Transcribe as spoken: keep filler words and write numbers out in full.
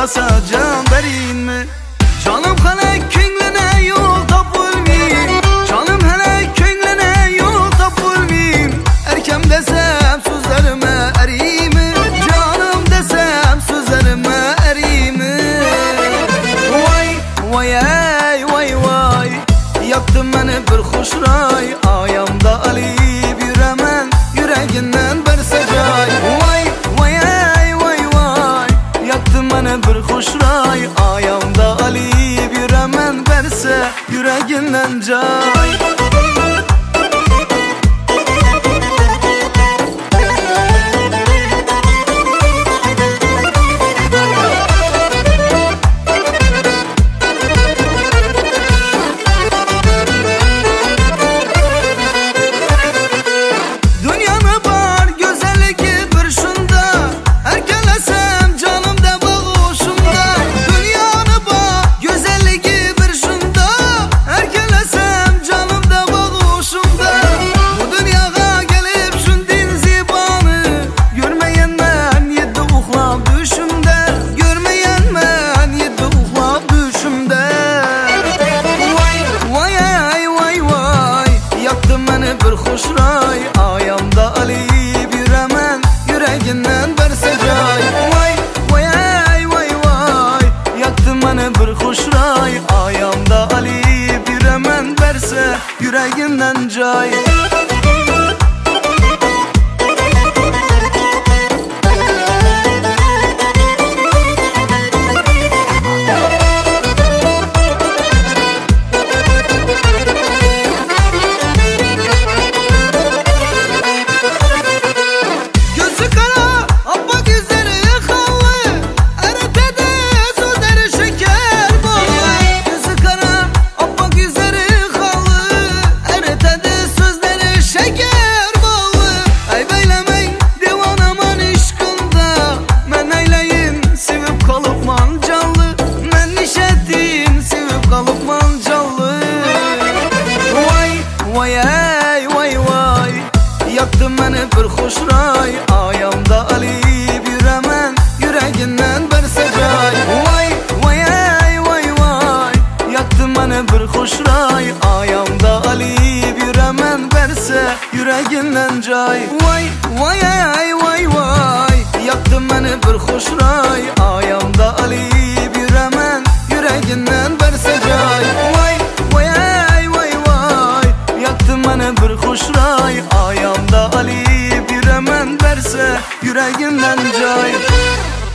olmasa can verin mi? Canım hele köngline yol tapılmayayım, canım hele köngline yol tapılmayayım. Erkem desem sözlerime eriyim mi? Canım desem sözlerime eriyim mi? Vay vay ay vay vay, yaktın beni bir hoş ray. Ayamda Ali bir hemen yüreğinden bir secay. Vay vay ay vay vay, yaktın beni bir hoş ray. Ayamda Ali bir hemen verse yüreğinden cay. Bir hoş ray, ayamda Ali bir hemen yüreğinden bir secay. Vay vay ay vay vay, yaktın beni bir hoş ray. Ayamda Ali bir hemen verse yüreğinden cay. Vay ay vay vay, yaktın beni bir hoş ray. Ayamda Ali bir hemen yüreğinden bir secay. Vay vay ay vay vay, yaktın beni bir hoş ray. Ayamda Ali bir hemen verse yüreğinden cay. Vay vay ay vay vay, yaktın beni bir hoş ray. Ayamda Ali bir hemen yüreğinden bir secay. Vay vay ay vay vay, yaktın beni bir hoş ray. Ayamda Ali bir hemen verse yüreğinden cay.